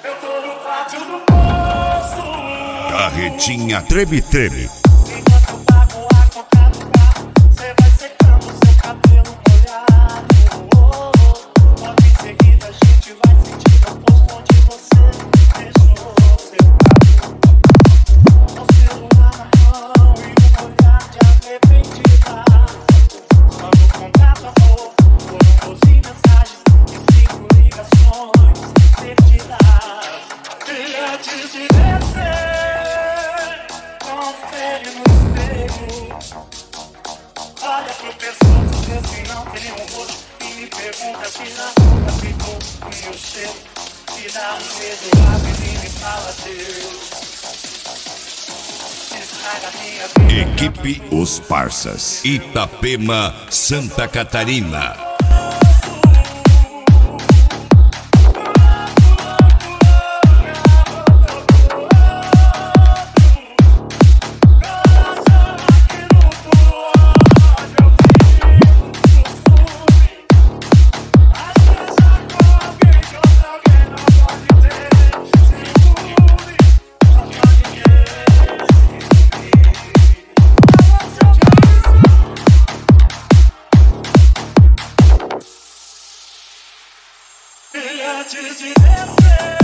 Carretinha treme, treme. Enquanto eu pago a conta do carro, cê vai secando seu cabelo molhado. Logo em seguida a gente vai sentir o posto onde você deixou seu carro. Com o celular na mão e um olhar de arrependida. Só no contato, amor, foram 12 mensagens e 5 ligações perdidas. E antes de descer, confere no espelho. Olha pro pescoço, vê se não tem um rosto. E me pergunta se na boca ficou o meu cheiro. Se dá um beijo rápido e me fala Deus. Estraga minha vida. Equipe Os Parças, Itapema, Santa Catarina. Antes de descer,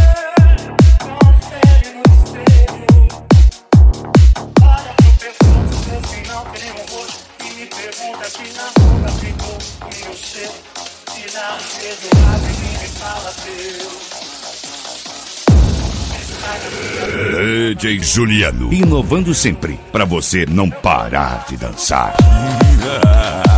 confere no espelho. Olha pro pescoço, vê se não tem um rosto. E me pergunta se na boca ficou o meu cheiro. Se dá um beijo rápido e me fala Deus. DJ Juliano, inovando sempre, pra você não parar de dançar.